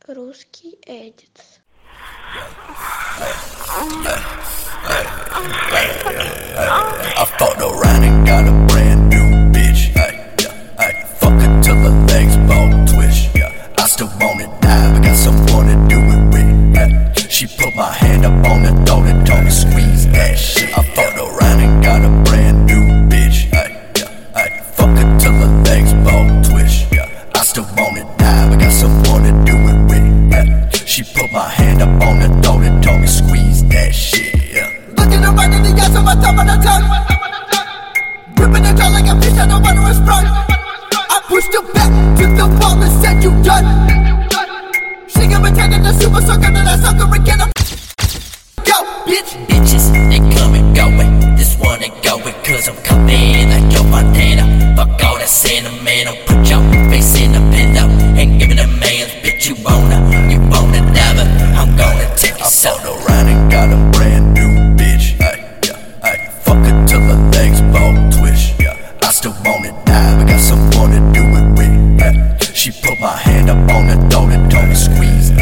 Русский Эдитс. I fucked around and got a brand new bitch. Fuck her till her legs bone twitch. I still wanna die, but got someone to do it with. She put my hand up on the throat and told me squeeze that shit. I fucked around and got a brand new bitch. Fuck her till her legs bone twitch. I still wanna die, but got someone to do it with. She put my hand up on the throat and told me squeeze that shit. Looking around in the eyes of my top of the tongue, gripping the jaw like a fish I don't want to sprung. I pushed her back to the wall and said you done. She got me turning the super sucker to the sucker again. Go, bitch. Bitches, they come and go it. This one ain't going cause I'm coming like Joe Montana. Fuck all that sentimental. Put your face in the pillow and give it a man's bitch. You wanna never. I'm gonna take you so. I fucked around and got a brand new bitch. Fuck her till her legs bone twitch. I still wanna die, but got someone to do it with. She put my hand up on the throat and told me squeeze